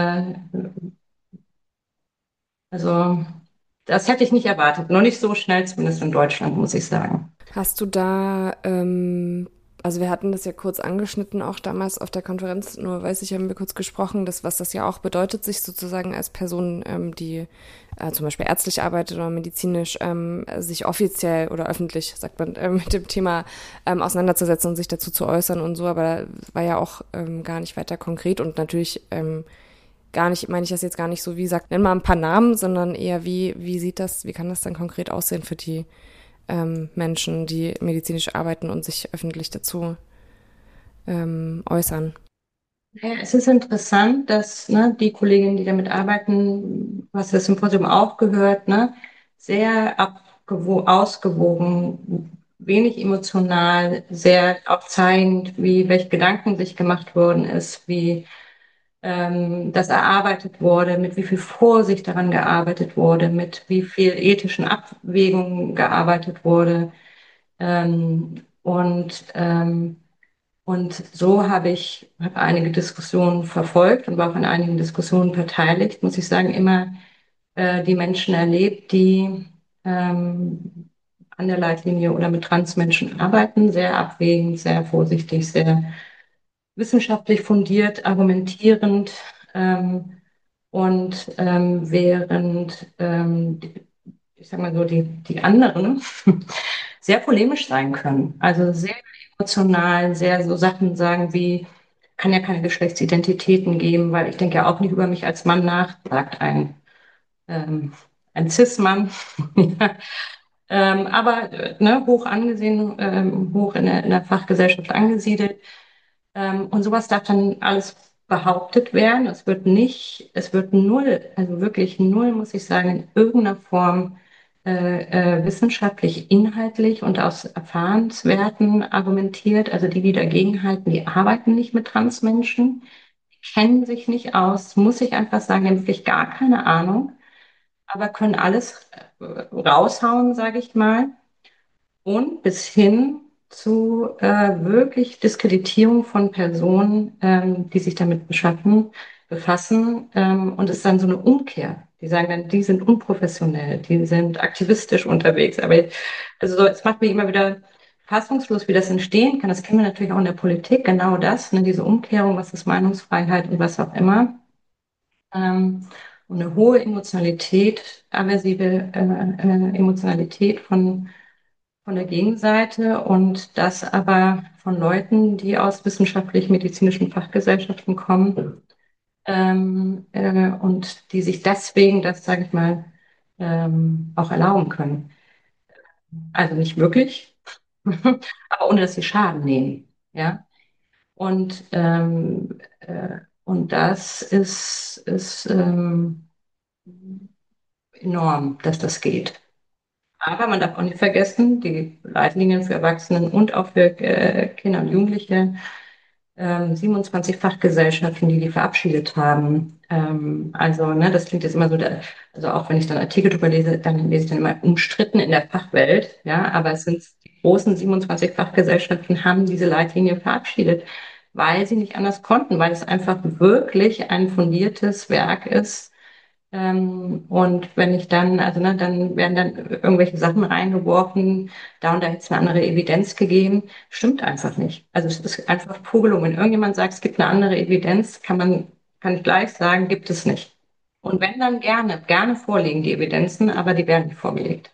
also das hätte ich nicht erwartet. Noch nicht so schnell, zumindest in Deutschland, muss ich sagen. Hast du da, also wir hatten das ja kurz angeschnitten, auch damals auf der Konferenz, nur weiß ich, haben wir kurz gesprochen, was das ja auch bedeutet, sich sozusagen als Person, die zum Beispiel ärztlich arbeitet oder medizinisch, sich offiziell oder öffentlich, sagt man, mit dem Thema auseinanderzusetzen und sich dazu zu äußern und so, aber war ja auch gar nicht weiter konkret und natürlich gar nicht, meine ich das jetzt gar nicht so, wie sagt, nenn mal ein paar Namen, sondern eher wie kann das dann konkret aussehen für die Menschen, die medizinisch arbeiten und sich öffentlich dazu äußern. Ja, es ist interessant, dass die Kolleginnen, die damit arbeiten, was das Symposium auch gehört, sehr ausgewogen, wenig emotional, sehr auch zeigend, welche Gedanken sich gemacht worden ist, wie das erarbeitet wurde, mit wie viel Vorsicht daran gearbeitet wurde, mit wie viel ethischen Abwägungen gearbeitet wurde. Und so habe einige Diskussionen verfolgt und war auch an einigen Diskussionen beteiligt, muss ich sagen, immer die Menschen erlebt, die an der Leitlinie oder mit Transmenschen arbeiten, sehr abwägend, sehr vorsichtig, sehr wissenschaftlich fundiert, argumentierend, und während ich sag mal so, die anderen sehr polemisch sein können. Also sehr emotional, sehr so Sachen sagen wie, kann ja keine Geschlechtsidentitäten geben, weil ich denke ja auch nicht über mich als Mann nach, sagt ähm, ein Cis-Mann. Aber ne, hoch angesehen, hoch in der Fachgesellschaft angesiedelt. Und sowas darf dann alles behauptet werden. Es wird null, also wirklich null, muss ich sagen, in irgendeiner Form wissenschaftlich, inhaltlich und aus Erfahrenswerten argumentiert. Also die dagegen halten, die arbeiten nicht mit Transmenschen, die kennen sich nicht aus, muss ich einfach sagen, die haben wirklich gar keine Ahnung, aber können alles raushauen, sage ich mal, und bis hin zu wirklich Diskreditierung von Personen, die sich damit befassen. Und es ist dann so eine Umkehr. Die sagen dann, die sind unprofessionell, die sind aktivistisch unterwegs. Aber also so, es macht mich immer wieder fassungslos, wie das entstehen kann. Das kennen wir natürlich auch in der Politik, genau das, ne, diese Umkehrung, was ist Meinungsfreiheit und was auch immer. Und eine hohe Emotionalität, aversive Emotionalität von der Gegenseite und das aber von Leuten, die aus wissenschaftlich-medizinischen Fachgesellschaften kommen und die sich deswegen das, sage ich mal, auch erlauben können. Also nicht wirklich, aber ohne dass sie Schaden nehmen. Ja? Und das ist enorm, dass das geht. Aber man darf auch nicht vergessen, die Leitlinien für Erwachsenen und auch für Kinder und Jugendliche, 27 Fachgesellschaften, die verabschiedet haben. Also, ne, das klingt jetzt immer so, also auch wenn ich dann Artikel drüber lese, dann lese ich dann immer umstritten in der Fachwelt, ja, aber es sind die großen 27 Fachgesellschaften haben diese Leitlinien verabschiedet, weil sie nicht anders konnten, weil es einfach wirklich ein fundiertes Werk ist, und wenn ich dann, also ne, dann werden dann irgendwelche Sachen reingeworfen, da und da hätte es eine andere Evidenz gegeben. Stimmt einfach nicht. Also es ist einfach Pogelung. Wenn irgendjemand sagt, es gibt eine andere Evidenz, kann ich gleich sagen, gibt es nicht. Und wenn dann gerne, gerne vorliegen die Evidenzen, aber die werden nicht vorgelegt.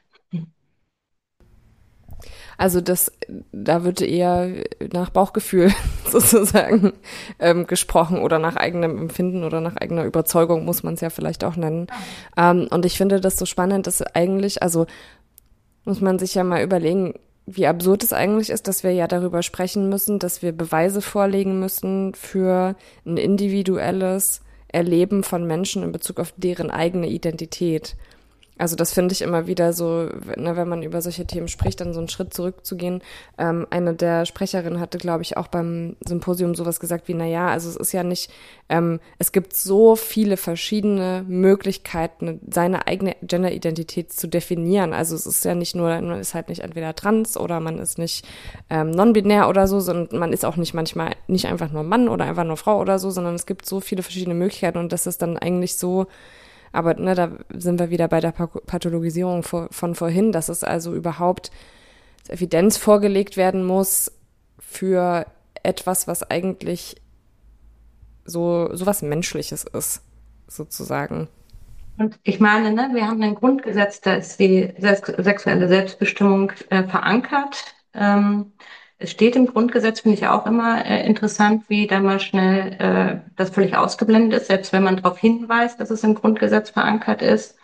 Also da wird eher nach Bauchgefühl sozusagen gesprochen oder nach eigenem Empfinden oder nach eigener Überzeugung muss man es ja vielleicht auch nennen. Und ich finde das so spannend, dass eigentlich, also muss man sich ja mal überlegen, wie absurd es eigentlich ist, dass wir ja darüber sprechen müssen, dass wir Beweise vorlegen müssen für ein individuelles Erleben von Menschen in Bezug auf deren eigene Identität. Also das finde ich immer wieder so, ne, wenn man über solche Themen spricht, dann so einen Schritt zurückzugehen. Eine der Sprecherinnen hatte, glaube ich, auch beim Symposium sowas gesagt wie, na ja, also es ist ja nicht, es gibt so viele verschiedene Möglichkeiten, seine eigene Gender-Identität zu definieren. Also es ist ja nicht nur, man ist halt nicht entweder trans oder man ist nicht non-binär oder so, sondern man ist auch nicht manchmal nicht einfach nur Mann oder einfach nur Frau oder so, sondern es gibt so viele verschiedene Möglichkeiten und das ist dann eigentlich so. Aber ne, da sind wir wieder bei der Pathologisierung von vorhin, dass es also überhaupt Evidenz vorgelegt werden muss für etwas, was eigentlich so was Menschliches ist, sozusagen. Und ich meine, ne, wir haben ein Grundgesetz, da ist die sexuelle Selbstbestimmung verankert. Es steht im Grundgesetz, finde ich auch immer interessant, wie da mal schnell das völlig ausgeblendet ist, selbst wenn man darauf hinweist, dass es im Grundgesetz verankert ist.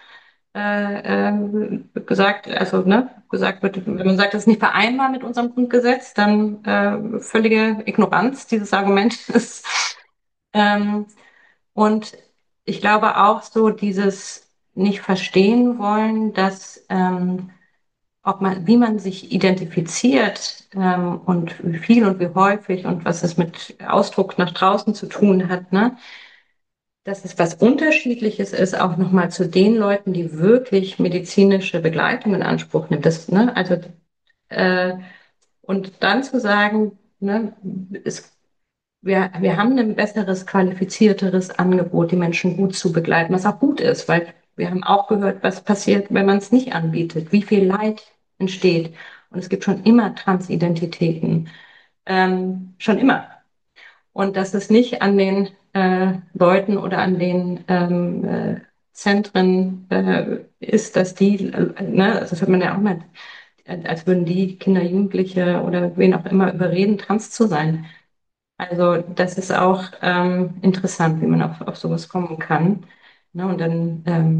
Also ne, gesagt wird, wenn man sagt, das ist nicht vereinbar mit unserem Grundgesetz, dann völlige Ignoranz dieses Arguments. ähm, und ich glaube auch so dieses nicht verstehen wollen, dass wie man sich identifiziert und wie viel und wie häufig und was es mit Ausdruck nach draußen zu tun hat, ne? Dass es was Unterschiedliches ist, auch nochmal zu den Leuten, die wirklich medizinische Begleitung in Anspruch nehmen. Das, ne? Also äh, und dann zu sagen, ne, wir haben ein besseres, qualifizierteres Angebot, die Menschen gut zu begleiten, was auch gut ist, weil wir haben auch gehört, was passiert, wenn man es nicht anbietet, wie viel Leid entsteht. Und es gibt schon immer Transidentitäten, schon immer. Und dass es nicht an den Leuten oder an den Zentren ist, dass die, ne, also das hört man ja auch mal, als würden die Kinder, Jugendliche oder wen auch immer überreden, trans zu sein. Also das ist auch interessant, wie man auf sowas kommen kann. Ne, und dann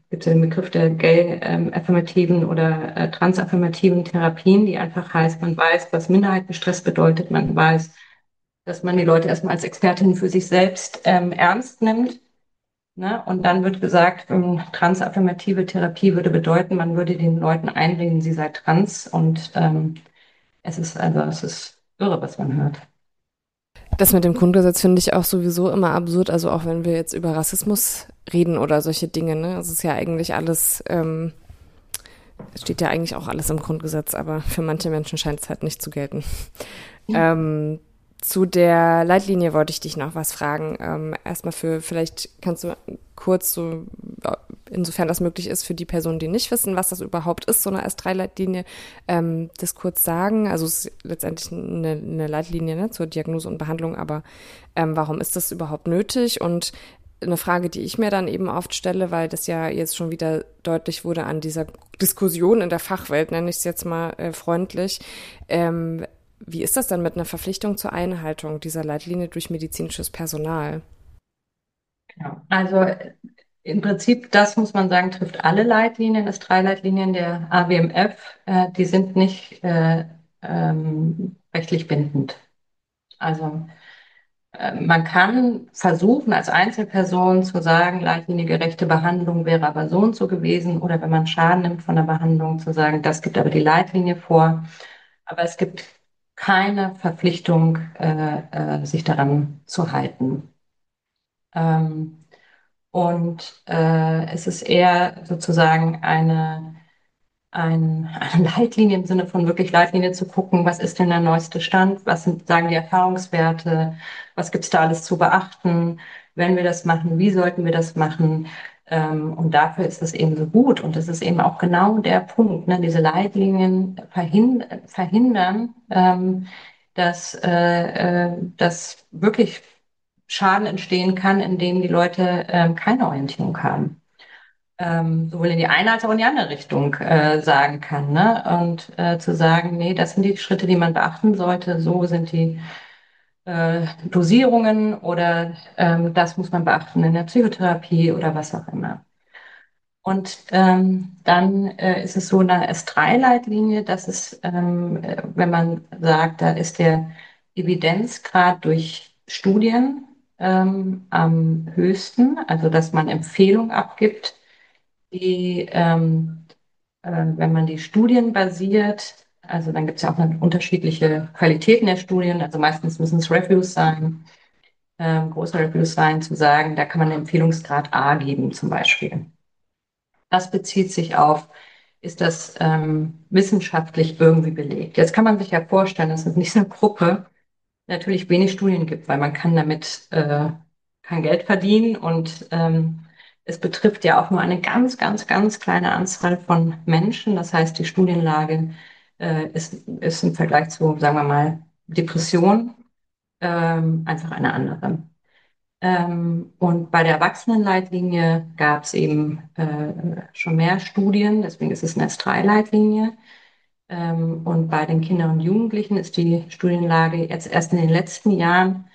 gibt es ja den Begriff der gay-affirmativen oder transaffirmativen Therapien, die einfach heißt, man weiß, was Minderheitenstress bedeutet, man weiß, dass man die Leute erstmal als Expertin für sich selbst ernst nimmt. Ne? Und dann wird gesagt, transaffirmative Therapie würde bedeuten, man würde den Leuten einreden, sie sei trans. Und es ist irre, was man hört. Das mit dem Grundgesetz finde ich auch sowieso immer absurd, also auch wenn wir jetzt über Rassismus reden oder solche Dinge, ne? Es ist ja eigentlich alles, es steht ja eigentlich auch alles im Grundgesetz, aber für manche Menschen scheint es halt nicht zu gelten. Ähm, zu der Leitlinie wollte ich dich noch was fragen. Erstmal vielleicht kannst du kurz so, insofern das möglich ist, für die Personen, die nicht wissen, was das überhaupt ist, so eine S3-Leitlinie, das kurz sagen. Also es ist letztendlich eine Leitlinie, ne, zur Diagnose und Behandlung, aber warum ist das überhaupt nötig? Und eine Frage, die ich mir dann eben oft stelle, weil das ja jetzt schon wieder deutlich wurde an dieser Diskussion in der Fachwelt, nenne ich es jetzt mal freundlich. Wie ist das dann mit einer Verpflichtung zur Einhaltung dieser Leitlinie durch medizinisches Personal? Ja. Also im Prinzip, das muss man sagen, trifft alle Leitlinien, das drei Leitlinien der AWMF, die sind nicht rechtlich bindend. Also man kann versuchen, als Einzelperson zu sagen, leitliniengerechte Behandlung wäre aber so und so gewesen, oder wenn man Schaden nimmt von der Behandlung, zu sagen, das gibt aber die Leitlinie vor. Aber es gibt keine Verpflichtung, sich daran zu halten. Ähm, es ist eher sozusagen eine Leitlinie im Sinne von wirklich Leitlinie zu gucken, was ist denn der neueste Stand, was sind, sagen die Erfahrungswerte, was gibt es da alles zu beachten, wenn wir das machen, wie sollten wir das machen. Und dafür ist es eben so gut. Und das ist eben auch genau der Punkt. Ne? Diese Leitlinien verhindern, dass wirklich Schaden entstehen kann, indem die Leute keine Orientierung haben, sowohl in die eine als auch in die andere Richtung sagen kann. Ne? Und zu sagen, nee, das sind die Schritte, die man beachten sollte, so sind die Dosierungen oder das muss man beachten in der Psychotherapie oder was auch immer. Und dann ist es so eine S3-Leitlinie, dass es, wenn man sagt, da ist der Evidenzgrad durch Studien am höchsten, also dass man Empfehlungen abgibt, die, wenn man die Studien basiert, also dann gibt es ja auch eine unterschiedliche Qualitäten der Studien, also meistens müssen es Reviews sein, große Reviews sein, zu sagen, da kann man einen Empfehlungsgrad A geben zum Beispiel. Das bezieht sich auf, ist das wissenschaftlich irgendwie belegt? Jetzt kann man sich ja vorstellen, dass es in dieser Gruppe natürlich wenig Studien gibt, weil man kann damit kein Geld verdienen und es betrifft ja auch nur eine ganz, ganz, ganz kleine Anzahl von Menschen. Das heißt, die Studienlage ist im Vergleich zu, sagen wir mal, Depression einfach eine andere. Und bei der Erwachsenenleitlinie gab es eben schon mehr Studien, deswegen ist es eine S3-Leitlinie. Und bei den Kindern und Jugendlichen ist die Studienlage jetzt erst in den letzten Jahren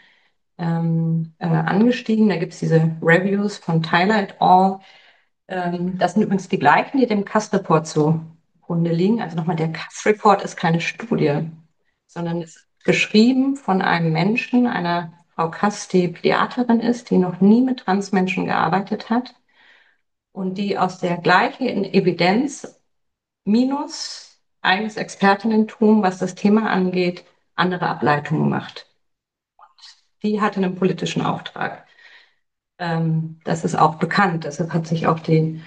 angestiegen. Da gibt es diese Reviews von Tyler et al. Das sind übrigens die gleichen, die dem CAS-Report zugrunde liegen. Also nochmal, der CAS-Report ist keine Studie, sondern ist geschrieben von einem Menschen, einer Frau Kass, die Pädiaterin ist, die noch nie mit Transmenschen gearbeitet hat und die aus der gleichen Evidenz minus eigenes Expertinnentum, was das Thema angeht, andere Ableitungen macht. Die hatte einen politischen Auftrag. Das ist auch bekannt. Deshalb hat sich auch die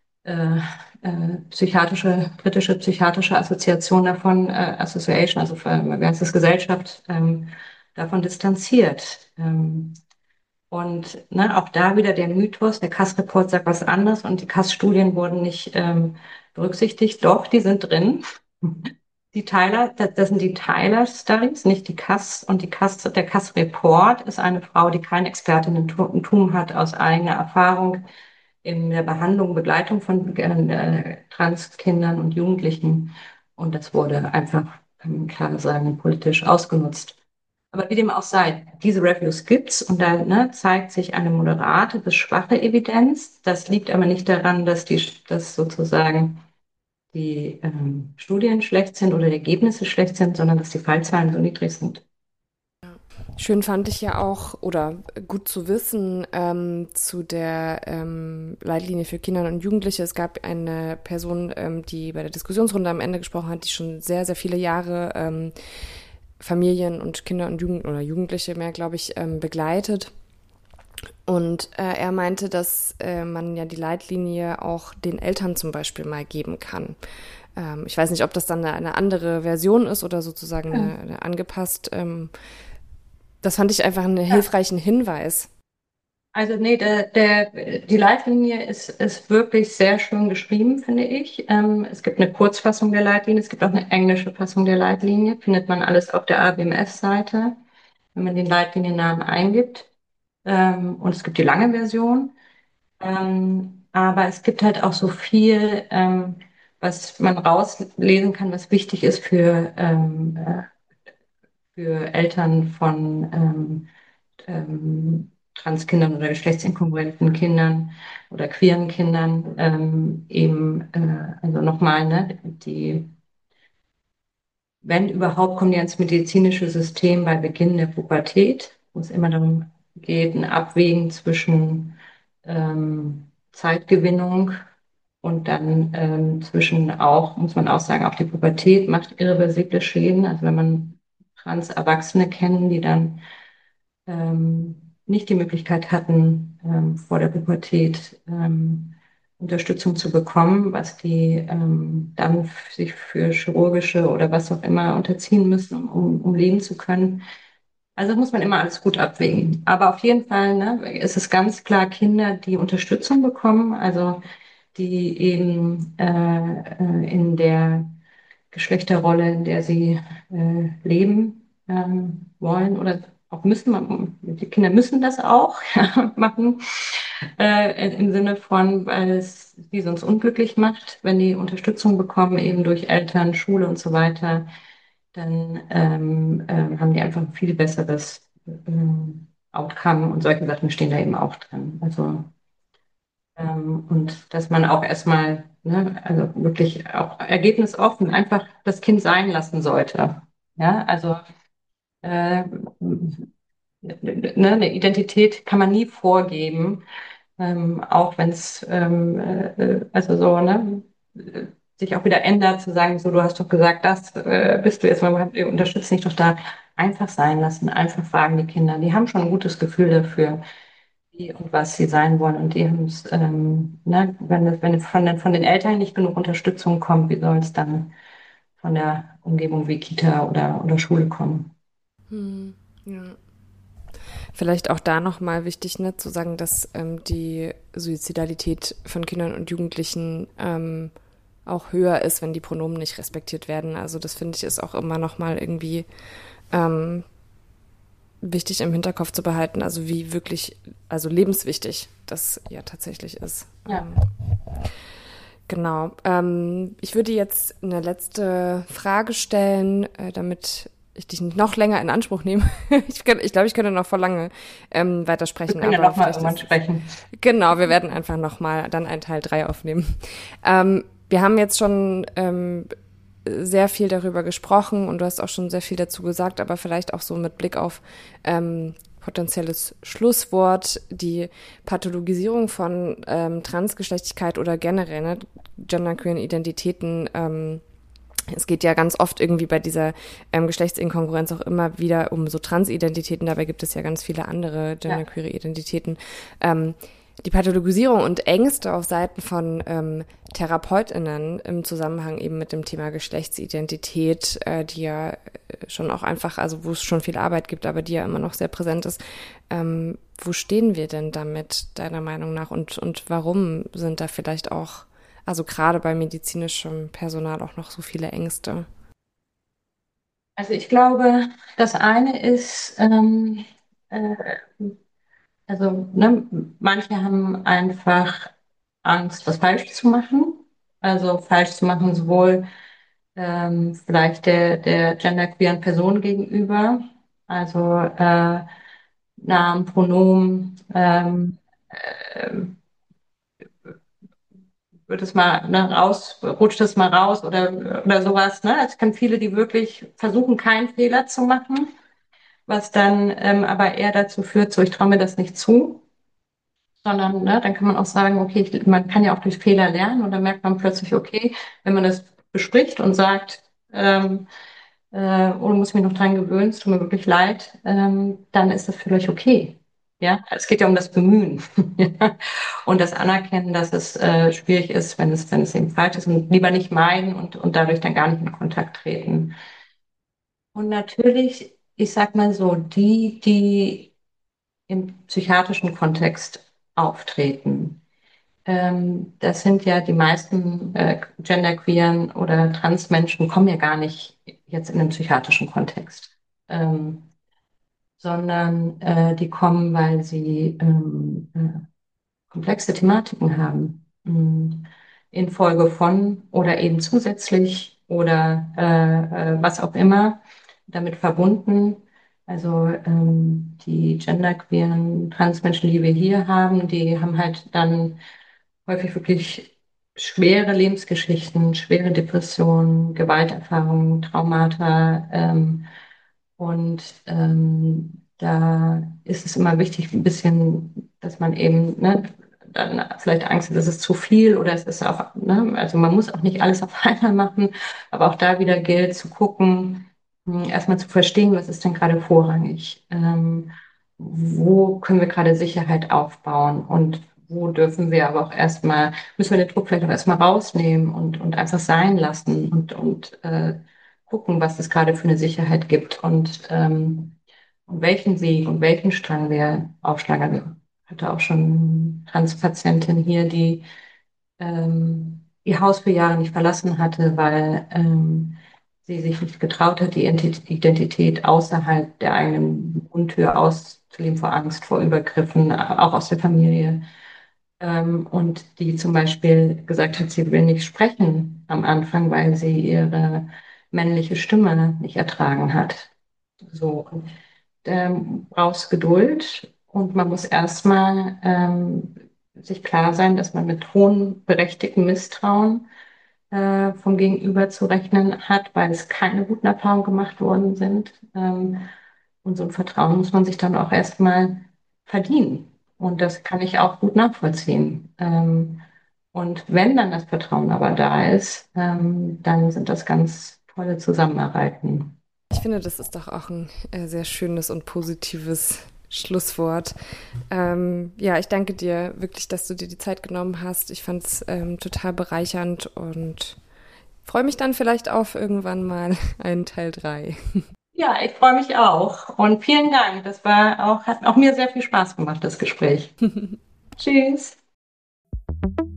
britische psychiatrische Assoziation davon, Association, also wie heißt das, Gesellschaft, davon distanziert. Und ne, auch da wieder der Mythos, der Cass-Report sagt was anderes und die Cass-Studien wurden nicht berücksichtigt. Doch, die sind drin. Die Tyler, das sind die Tyler Studies, nicht die Cass. Und der Cass Report ist eine Frau, die kein Expertinnentum hat aus eigener Erfahrung in der Behandlung, Begleitung von Transkindern und Jugendlichen. Und das wurde einfach, kann man klar sagen, politisch ausgenutzt. Aber wie dem auch sei, diese Reviews gibt's und da ne, zeigt sich eine moderate bis schwache Evidenz. Das liegt aber nicht daran, dass sozusagen die Studien schlecht sind oder die Ergebnisse schlecht sind, sondern dass die Fallzahlen so niedrig sind. Schön fand ich ja auch, oder gut zu wissen, zu der Leitlinie für Kinder und Jugendliche. Es gab eine Person, die bei der Diskussionsrunde am Ende gesprochen hat, die schon sehr, sehr viele Jahre Familien und Kinder und oder Jugendliche mehr, glaube ich, begleitet. Und er meinte, dass man ja die Leitlinie auch den Eltern zum Beispiel mal geben kann. Ich weiß nicht, ob das dann eine andere Version ist oder sozusagen Ja. eine angepasst. Das fand ich einfach einen Ja. hilfreichen Hinweis. Also nee, die Leitlinie ist wirklich sehr schön geschrieben, finde ich. Es gibt eine Kurzfassung der Leitlinie, es gibt auch eine englische Fassung der Leitlinie, findet man alles auf der ABMS-Seite, wenn man den Leitliniennamen eingibt. Und es gibt die lange Version. Aber es gibt halt auch so viel, was man rauslesen kann, was wichtig ist für Eltern von Transkindern oder geschlechtsinkongruenten Kindern oder queeren Kindern. Also nochmal, ne, wenn überhaupt, kommen die ins medizinische System bei Beginn der Pubertät, wo es immer darum geht, ein Abwägen zwischen Zeitgewinnung und dann zwischen auch, muss man auch sagen, auch die Pubertät macht irreversible Schäden. Also wenn man Trans-Erwachsene kennen, die dann nicht die Möglichkeit hatten, vor der Pubertät Unterstützung zu bekommen, was die dann sich für chirurgische oder was auch immer unterziehen müssen, um leben zu können. Also muss man immer alles gut abwägen. Aber auf jeden Fall, ne, ist es ganz klar Kinder, die Unterstützung bekommen, also die eben in der Geschlechterrolle, in der sie leben wollen oder auch müssen. Die Kinder müssen das auch ja, machen, im Sinne von, weil es die sonst unglücklich macht, wenn die Unterstützung bekommen, eben durch Eltern, Schule und so weiter, dann haben die einfach ein viel besseres Outcome und solche Sachen stehen da eben auch drin. Also und dass man auch erstmal, ne, also wirklich auch ergebnisoffen einfach das Kind sein lassen sollte. Ja, also äh, ne, eine Identität kann man nie vorgeben, auch wenn es also so, ne, sich auch wieder ändert, zu sagen, so, du hast doch gesagt, das bist du jetzt, wir unterstützen dich doch da. Einfach sein lassen, einfach fragen die Kinder. Die haben schon ein gutes Gefühl dafür wie und was sie sein wollen. Und die haben es, ne, wenn es von den Eltern nicht genug Unterstützung kommt, wie soll es dann von der Umgebung wie Kita oder Schule kommen? Ja. Vielleicht auch da nochmal wichtig, ne, zu sagen, dass die Suizidalität von Kindern und Jugendlichen auch höher ist, wenn die Pronomen nicht respektiert werden. Also das finde ich ist auch immer nochmal irgendwie ähm, wichtig im Hinterkopf zu behalten, also wie wirklich, also lebenswichtig das ja tatsächlich ist. Ja. Genau. Ich würde jetzt eine letzte Frage stellen, damit ich dich nicht noch länger in Anspruch nehme. Ich glaube, ich könnte noch vor lange Wir weitersprechen, können ja aber noch mal vielleicht irgendwann ist sprechen. genau, wir werden einfach noch mal dann einen Teil 3 aufnehmen. Wir haben jetzt schon sehr viel darüber gesprochen und du hast auch schon sehr viel dazu gesagt, aber vielleicht auch so mit Blick auf potenzielles Schlusswort, die Pathologisierung von Transgeschlechtlichkeit oder generell ne, genderqueeren Identitäten. Es geht ja ganz oft irgendwie bei dieser Geschlechtsinkongruenz auch immer wieder um so Transidentitäten. Dabei gibt es ja ganz viele andere Ja. genderqueere Identitäten. Die Pathologisierung und Ängste auf Seiten von TherapeutInnen im Zusammenhang eben mit dem Thema Geschlechtsidentität, die ja schon auch einfach, also wo es schon viel Arbeit gibt, aber die ja immer noch sehr präsent ist. Wo stehen wir denn damit, deiner Meinung nach? Und warum sind da vielleicht auch, also gerade bei medizinischem Personal auch noch so viele Ängste? Also ich glaube, das eine ist, äh, also ne, manche haben einfach Angst, was falsch zu machen. Also falsch zu machen, sowohl vielleicht der genderqueeren Person gegenüber. Also Namen, Pronomen, wird es mal raus, rutscht es mal raus oder sowas. Ne? Es gibt viele, die wirklich versuchen, keinen Fehler zu machen, was dann aber eher dazu führt, so ich traue mir das nicht zu, sondern ne, dann kann man auch sagen, okay, man kann ja auch durch Fehler lernen und dann merkt man plötzlich, okay, wenn man das bespricht und sagt, oh, du musst mich noch dran gewöhnen, es tut mir wirklich leid, dann ist das vielleicht okay. Ja, es geht ja um das Bemühen ja? Und das Anerkennen, dass es schwierig ist, wenn es eben falsch ist und lieber nicht meiden und dadurch dann gar nicht in Kontakt treten. Und natürlich, ich sag mal so, die im psychiatrischen Kontext auftreten, das sind ja die meisten genderqueeren oder Transmenschen kommen ja gar nicht jetzt in den psychiatrischen Kontext, sondern die kommen, weil sie komplexe Thematiken haben, infolge von oder eben zusätzlich oder was auch immer damit verbunden. Also die genderqueeren Transmenschen, die wir hier haben, die haben halt dann häufig wirklich schwere Lebensgeschichten, schwere Depressionen, Gewalterfahrungen, Traumata. Da ist es immer wichtig, ein bisschen, dass man eben ne, dann vielleicht Angst hat, es ist zu viel oder es ist auch, ne, also man muss auch nicht alles auf einmal machen, aber auch da wieder gilt zu gucken, erstmal zu verstehen, was ist denn gerade vorrangig. Wo können wir gerade Sicherheit aufbauen und wo dürfen wir aber auch erstmal, müssen wir den Druck vielleicht auch erstmal rausnehmen und einfach sein lassen und gucken, was es gerade für eine Sicherheit gibt und welchen Weg und welchen Strang wir aufschlagen. Also ich hatte auch schon eine Transpatientin hier, die ihr Haus für Jahre nicht verlassen hatte, weil sie sich nicht getraut hat, die Identität außerhalb der eigenen Wohntür auszuleben vor Angst, vor Übergriffen, auch aus der Familie. Und die zum Beispiel gesagt hat, sie will nicht sprechen am Anfang, weil sie ihre männliche Stimme nicht ertragen hat. So, und brauchst Geduld und man muss erstmal sich klar sein, dass man mit hohem berechtigtem Misstrauen vom Gegenüber zu rechnen hat, weil es keine guten Erfahrungen gemacht worden sind. Und so ein Vertrauen muss man sich dann auch erstmal verdienen. Und das kann ich auch gut nachvollziehen. Und wenn dann das Vertrauen aber da ist, dann sind das ganz tolle Zusammenarbeiten. Ich finde, das ist doch auch ein sehr schönes und positives Schlusswort. Ja, ich danke dir wirklich, dass du dir die Zeit genommen hast. Ich fand es total bereichernd und freue mich dann vielleicht auf irgendwann mal einen Teil 3. Ja, ich freue mich auch. Und vielen Dank. Hat auch mir sehr viel Spaß gemacht, das Gespräch. Tschüss.